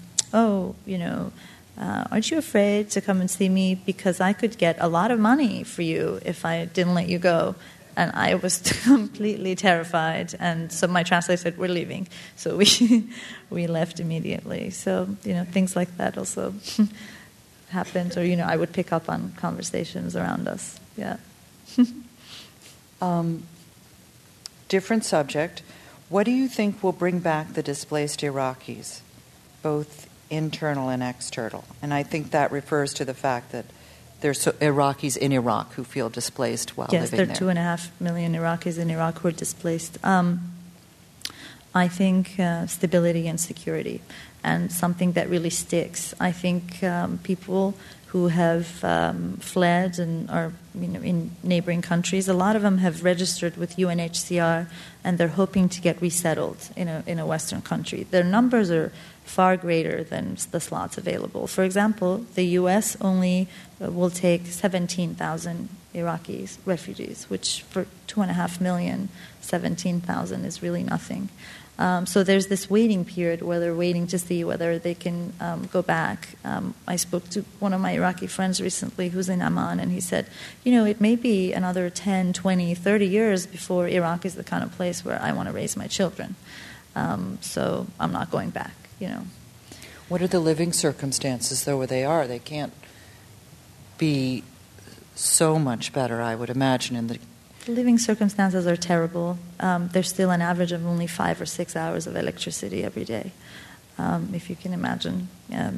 aren't you afraid to come and see me because I could get a lot of money for you if I didn't let you go? And I was completely terrified. And so my translator said, we're leaving. So we left immediately. So, things like that also happened. Or, I would pick up on conversations around us. Yeah. Different subject. What do you think will bring back the displaced Iraqis, both internal and external? And I think that refers to the fact that there's Iraqis in Iraq who feel displaced while living there. Yes, there are 2.5 million Iraqis in Iraq who are displaced. I think stability and security, and something that really sticks. I think people who have fled and are in neighboring countries, a lot of them have registered with UNHCR, and they're hoping to get resettled in a Western country. Their numbers are far greater than the slots available. For example, the U.S. only will take 17,000 Iraqis, refugees, which for 2.5 million, 17,000 is really nothing. So there's this waiting period where they're waiting to see whether they can go back. I spoke to one of my Iraqi friends recently who's in Amman, and he said, it may be another 10, 20, 30 years before Iraq is the kind of place where I want to raise my children. So I'm not going back. What are the living circumstances, though, where they are? They can't be so much better, I would imagine. The living circumstances are terrible. There's still an average of only 5 or 6 hours of electricity every day. If you can imagine,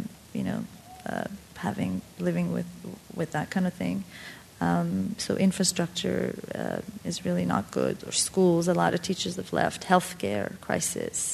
living with that kind of thing. So infrastructure is really not good. Or schools, a lot of teachers have left. Healthcare crisis.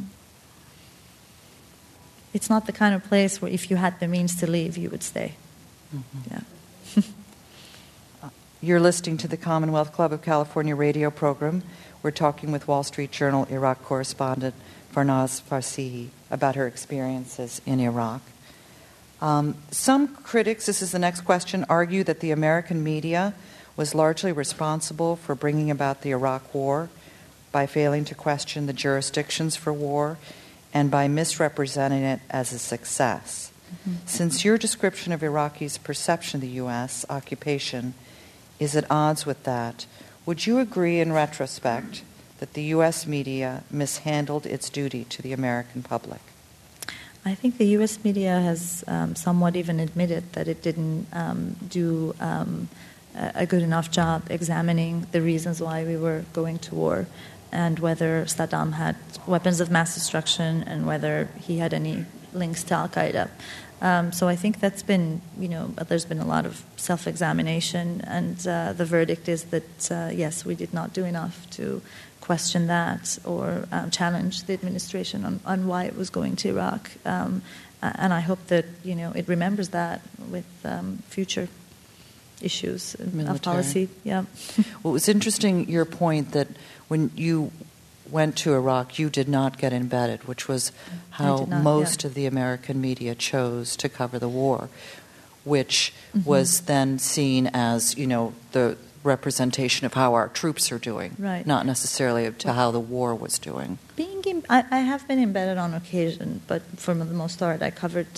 It's not the kind of place where if you had the means to leave, you would stay. Mm-hmm. Yeah. You're listening to the Commonwealth Club of California radio program. We're talking with Wall Street Journal Iraq correspondent Farnaz Farsi about her experiences in Iraq. Some critics, this is the next question, argue that the American media was largely responsible for bringing about the Iraq War by failing to question the jurisdictions for war and by misrepresenting it as a success. Mm-hmm. Since your description of Iraqis' perception of the U.S. occupation is at odds with that, would you agree in retrospect that the U.S. media mishandled its duty to the American public? I think the U.S. media has somewhat even admitted that it didn't do a good enough job examining the reasons why we were going to war, and whether Saddam had weapons of mass destruction and whether he had any links to Al-Qaeda. So I think that's been, there's been a lot of self-examination, and the verdict is that, yes, we did not do enough to question that or challenge the administration on why it was going to Iraq. And I hope that, it remembers that with future issues of policy. Yeah. Well, it was interesting, your point that when you went to Iraq, you did not get embedded, which was how most of the American media chose to cover the war, which was then seen as, the representation of how our troops are doing, right, not necessarily to how the war was doing. I have been embedded on occasion, but for the most part, I covered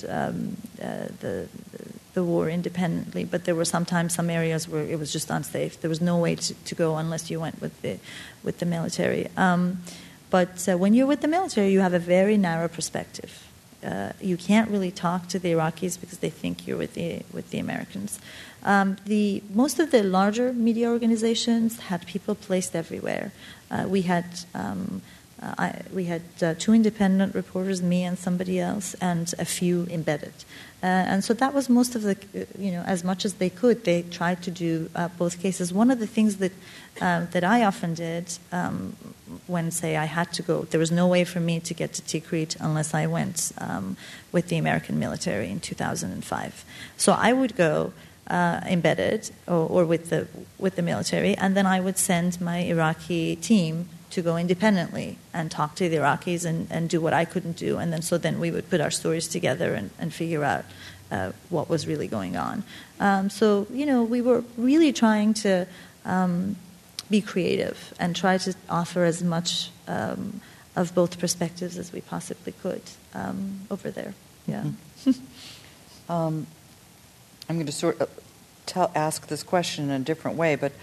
the war independently. But there were sometimes some areas where it was just unsafe. There was no way to go unless you went with the military. But when you're with the military, you have a very narrow perspective. You can't really talk to the Iraqis because they think you're with the Americans. Most of the larger media organizations had people placed everywhere. We had we had 2 independent reporters, me and somebody else, and a few embedded. And so that was most of the, as much as they could, they tried to do both cases. One of the things that I often did when, say, I had to go, there was no way for me to get to Tikrit unless I went with the American military in 2005. So I would go embedded or with the military, and then I would send my Iraqi team to go independently and talk to the Iraqis and do what I couldn't do. And then we would put our stories together and figure out what was really going on. So we were really trying to be creative and try to offer as much of both perspectives as we possibly could over there. Yeah. Mm-hmm. I'm going to ask this question in a different way, but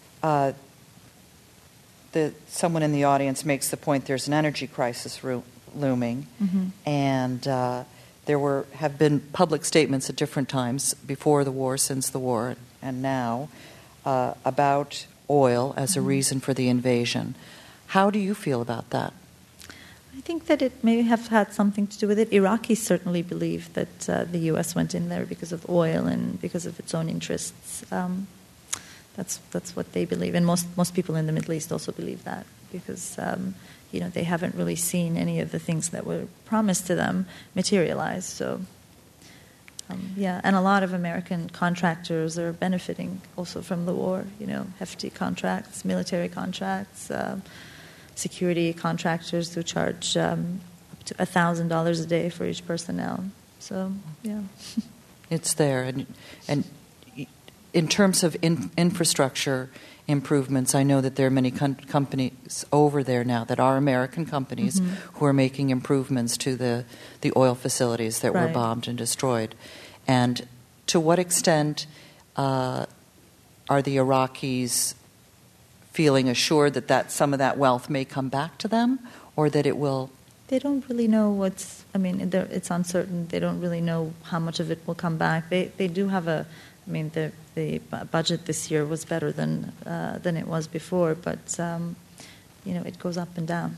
someone in the audience makes the point there's an energy crisis looming, mm-hmm. and there have been public statements at different times before the war, since the war, and now about oil as a reason for the invasion. How do you feel about that? I think that it may have had something to do with it. Iraqis certainly believe that the U.S. went in there because of oil and because of its own interests. That's what they believe, and most people in the Middle East also believe that because they haven't really seen any of the things that were promised to them materialize. So, and a lot of American contractors are benefiting also from the war. Hefty contracts, military contracts. Security contractors who charge up to $1,000 a day for each personnel. So, yeah. It's there. And in terms of infrastructure improvements, I know that there are many companies over there now that are American companies mm-hmm. who are making improvements to the oil facilities that were bombed and destroyed. And to what extent are the Iraqis feeling assured that some of that wealth may come back to them, or that it will? They don't really know it's uncertain. They don't really know how much of it will come back. They do have the budget this year was better than it was before, but it goes up and down.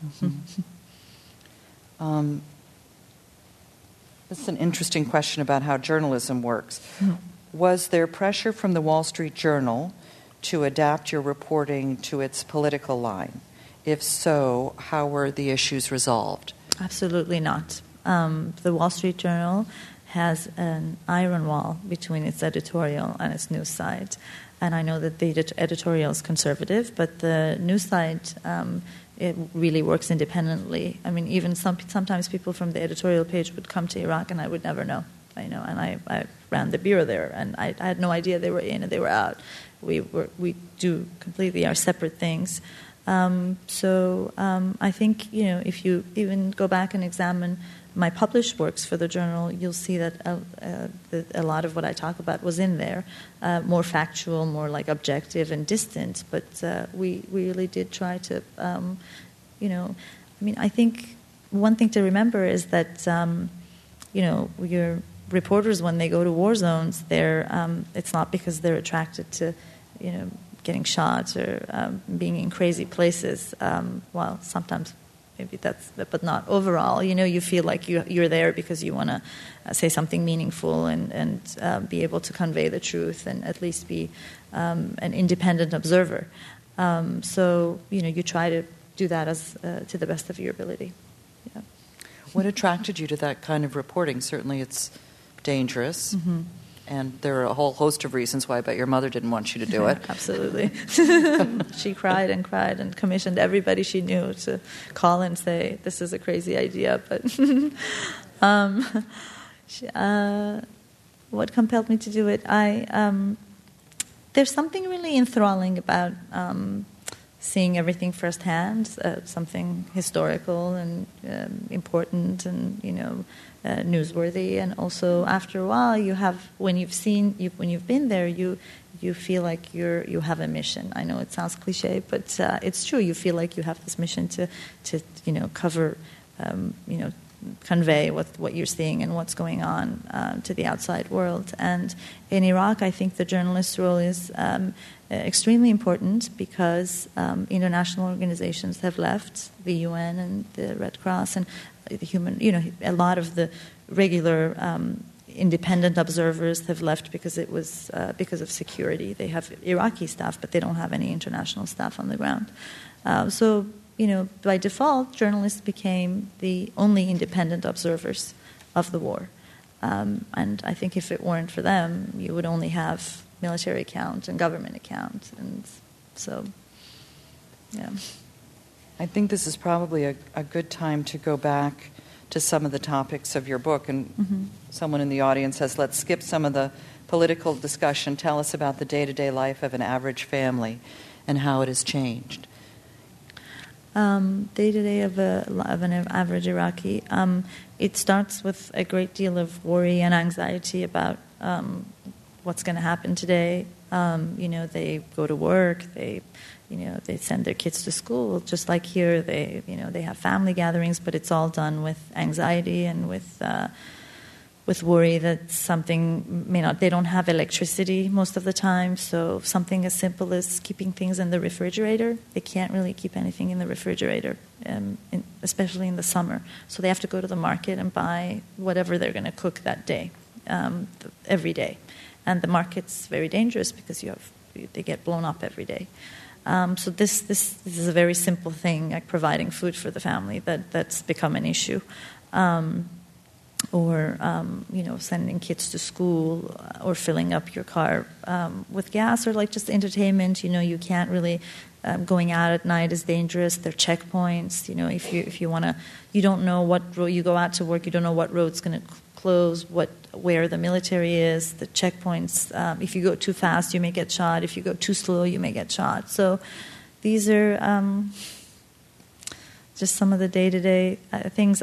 Mm-hmm. This is an interesting question about how journalism works. Mm-hmm. Was there pressure from the Wall Street Journal to adapt your reporting to its political line? If so, how were the issues resolved? Absolutely not. The Wall Street Journal has an iron wall between its editorial and its news side. And I know that the editorial is conservative, but the news side, it really works independently. Even sometimes people from the editorial page would come to Iraq and I would never know. And I ran the bureau there, and I had no idea they were in and they were out. We do completely our separate things. So I think if you even go back and examine my published works for the journal, you'll see that a lot of what I talk about was in there, more factual, more like objective and distant. But we really did try to, I think one thing to remember is that your reporters, when they go to war zones, it's not because they're attracted to getting shot or being in crazy places. Well, sometimes maybe but not overall. You feel like you're there because you want to say something meaningful and be able to convey the truth and at least be an independent observer. So you try to do that as to the best of your ability. Yeah. What attracted you to that kind of reporting? Certainly, it's dangerous. Mm-hmm. And there are a whole host of reasons why I bet your mother didn't want you to do it. Absolutely. She cried and commissioned everybody she knew to call and say, this is a crazy idea. But what compelled me to do it? There's something really enthralling about seeing everything firsthand, something historical and important and, newsworthy. And also, after a while, when you've been there, you feel like you have a mission. I know it sounds cliche, but it's true. You feel like you have this mission to cover, convey what you're seeing and what's going on to the outside world. And in Iraq, I think the journalist's role is extremely important because international organizations have left, the UN and the Red Cross and the a lot of the regular independent observers have left because it was because of security. They have Iraqi staff, but they don't have any international staff on the ground. So by default, journalists became the only independent observers of the war. And I think if it weren't for them, you would only have military account and government account. And so, yeah. I think this is probably a good time to go back to some of the topics of your book. And someone in the audience says, let's skip some of the political discussion. Tell us about the day-to-day life of an average family and how it has changed. Day-to-day of an average Iraqi. It starts with a great deal of worry and anxiety about what's going to happen today. They go to work. They send their kids to school. Just like here, they have family gatherings, but it's all done with anxiety and with worry that something may not. They don't have electricity most of the time, so something as simple as keeping things in the refrigerator, they can't really keep anything in the refrigerator, especially in the summer. So they have to go to the market and buy whatever they're going to cook that day, every day. And the market's very dangerous because they get blown up every day. So this is a very simple thing, like providing food for the family that's become an issue. Or sending kids to school, or filling up your car with gas, or like just entertainment. You can't really going out at night is dangerous. There are checkpoints. If you want to, you don't know what road you go out to work. You don't know what road's going to close, where the military is, the checkpoints. If you go too fast, you may get shot. If you go too slow, you may get shot. So these are just some of the day-to-day things.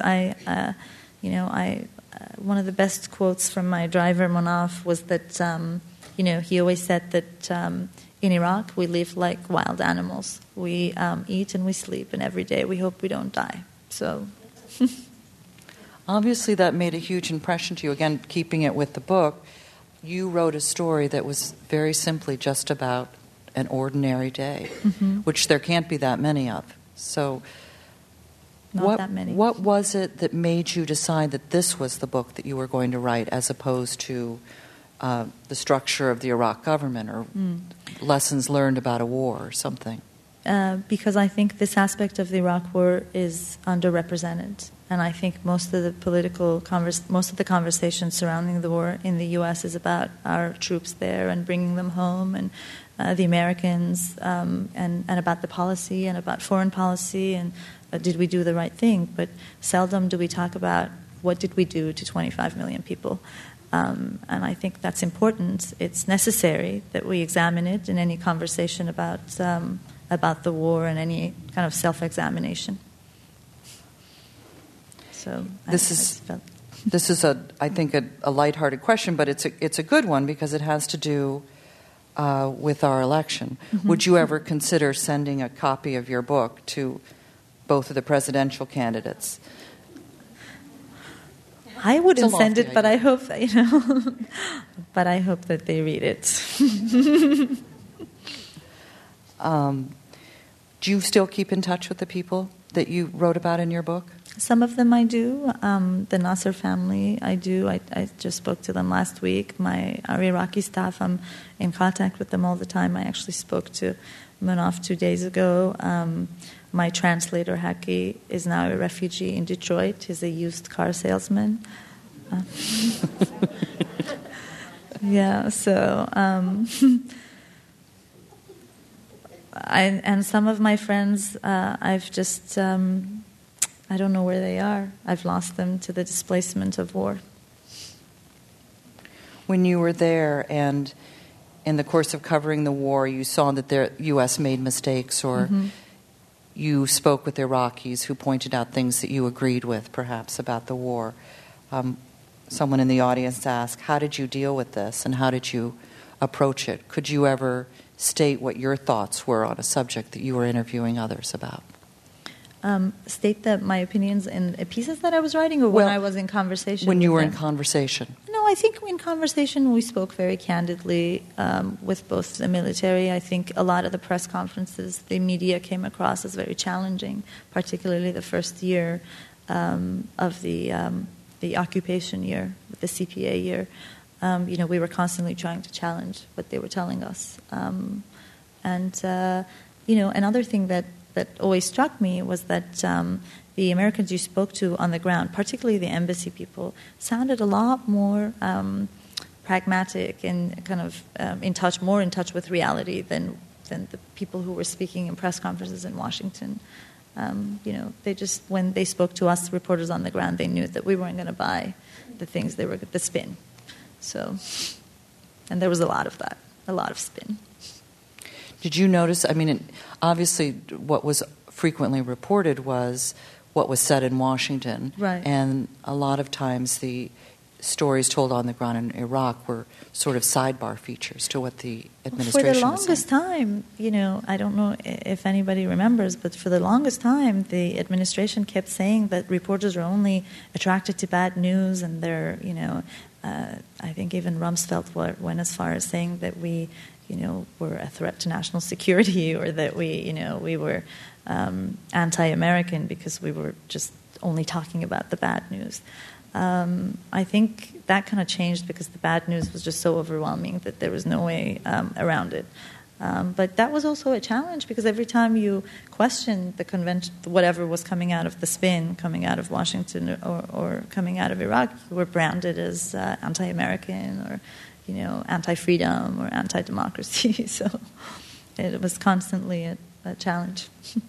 One of the best quotes from my driver, Monaf, was that, he always said that in Iraq we live like wild animals. We eat and we sleep, and every day we hope we don't die. So, obviously that made a huge impression to you. Again, keeping it with the book, you wrote a story that was very simply just about an ordinary day, which there can't be that many of. So, that many. What was it that made you decide that this was the book that you were going to write, as opposed to the structure of the Iraq government or lessons learned about a war or something? Because I think this aspect of the Iraq War is underrepresented, and I think most of the conversation surrounding the war in the U.S. is about our troops there and bringing them home, and the Americans, and about the policy and about foreign policy and did we do the right thing? But seldom do we talk about what did we do to 25 million people. And I think that's important. It's necessary that we examine it in any conversation about the war and any kind of self-examination. So this is I think a lighthearted question, but it's a good one because it has to do with our election. Would you ever consider sending a copy of your book to both of the presidential candidates? I wouldn't send it, but I hope that, but I hope that they read it. Do you still keep in touch with the people that you wrote about in your book? Some of them I do. The Nasser family, I do. I just spoke to them last week. Our Iraqi staff, I'm in contact with them all the time. I actually spoke to Munaf 2 days ago. My translator, Haki, is now a refugee in Detroit. He's a used car salesman. Yeah, so... and some of my friends, I've just... I don't know where they are. I've lost them to the displacement of war. When you were there and in the course of covering the war, you saw that the U.S. made mistakes, or you spoke with Iraqis who pointed out things that you agreed with, perhaps, about the war. Someone in the audience asked, how did you deal with this and how did you approach it? Could you ever state what your thoughts were on a subject that you were interviewing others about? state my opinions in pieces that I was writing, or when I was in conversation? When you were them? in conversation. No, I think in conversation we spoke very candidly with both the military. I think a lot of the press conferences, the media came across as very challenging, particularly the first year of the occupation year, the CPA year. We were constantly trying to challenge what they were telling us. Another thing that always struck me was that the Americans you spoke to on the ground, particularly the embassy people, sounded a lot more pragmatic and kind of more in touch with reality than the people who were speaking in press conferences in Washington. They just, when they spoke to us reporters on the ground, they knew that we weren't going to buy the things they were the spin. So, and there was a lot of that, a lot of spin. Did you notice? I mean, obviously, what was frequently reported was what was said in Washington, right? And a lot of times the stories told on the ground in Iraq were sort of sidebar features to what the administration was saying. For the longest time, I don't know if anybody remembers, but for the longest time, the administration kept saying that reporters are only attracted to bad news, and they're, I think even Rumsfeld went as far as saying that we, were a threat to national security, or that we were anti-American because we were just only talking about the bad news. I think that kind of changed because the bad news was just so overwhelming that there was no way around it. But that was also a challenge because every time you questioned the convention, whatever was coming out of the spin, coming out of Washington or coming out of Iraq, you were branded as anti-American or, anti-freedom or anti-democracy. So it was constantly a challenge.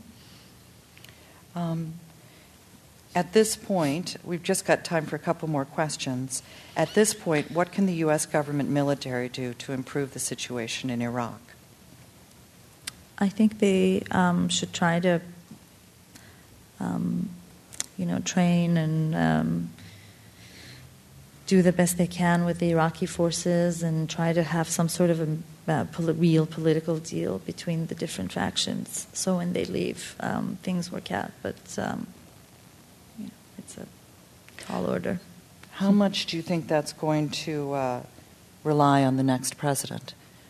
At this point, we've just got time for a couple more questions. At this point, what can the U.S. government military do to improve the situation in Iraq? I think they should try to, train and do the best they can with the Iraqi forces and try to have some sort of a real political deal between the different factions. So when they leave, things work out. But it's a tall order. How much do you think that's going to rely on the next president?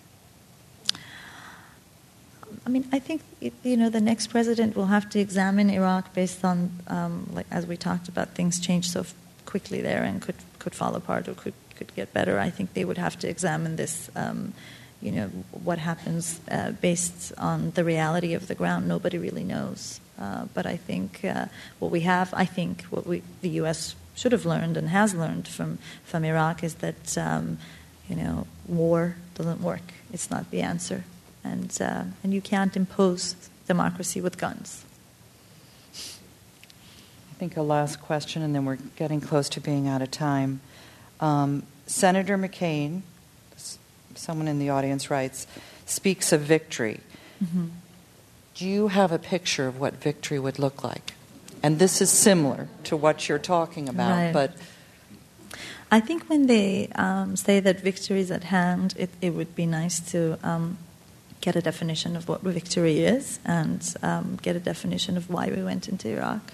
I mean, I think, the next president will have to examine Iraq based on, as we talked about, things change so quickly there and could fall apart or could get better. I think they would have to examine this, what happens based on the reality of the ground. Nobody really knows. But I think the U.S. should have learned and has learned from Iraq is that, war doesn't work. It's not the answer. And you can't impose democracy with guns. I think a last question, and then we're getting close to being out of time. Senator McCain, someone in the audience writes, speaks of victory. Mm-hmm. Do you have a picture of what victory would look like? And this is similar to what you're talking about, right. But I think when they say that victory is at hand, it would be nice to get a definition of what victory is and get a definition of why we went into Iraq.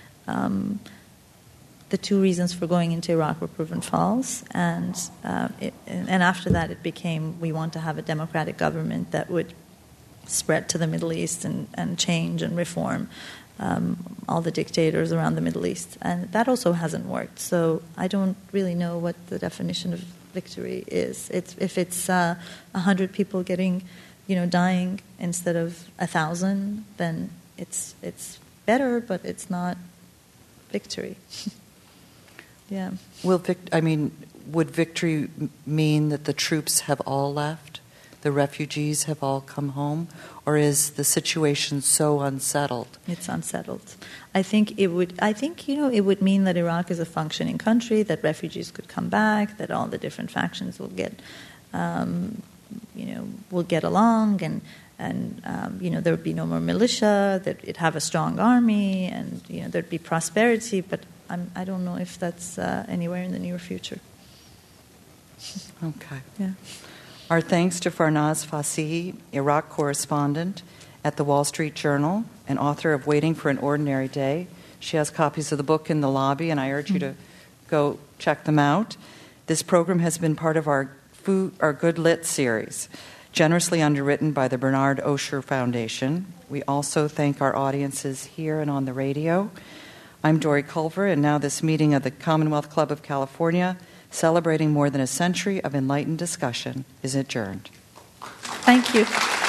The two reasons for going into Iraq were proven false, and after that it became we want to have a democratic government that would spread to the Middle East and change and reform all the dictators around the Middle East. And that also hasn't worked. So I don't really know what the definition of victory is. If it's 100 people getting, dying instead of 1,000, then it's better, but it's not victory. Yeah. Would victory mean that the troops have all left? The refugees have all come home? Or is the situation so unsettled? It's unsettled. I think it would mean that Iraq is a functioning country, that refugees could come back, that all the different factions will get along, and there would be no more militia, that it'd have a strong army, and there'd be prosperity. But I don't know if that's anywhere in the near future. Okay. Yeah. Our thanks to Farnaz Fassihi, Iraq correspondent, at the Wall Street Journal and author of Waiting for an Ordinary Day. She has copies of the book in the lobby, and I urge you to go check them out. This program has been part of our Good Lit series, generously underwritten by the Bernard Osher Foundation. We also thank our audiences here and on the radio. I'm Dory Culver, and now this meeting of the Commonwealth Club of California, celebrating more than a century of enlightened discussion, is adjourned. Thank you.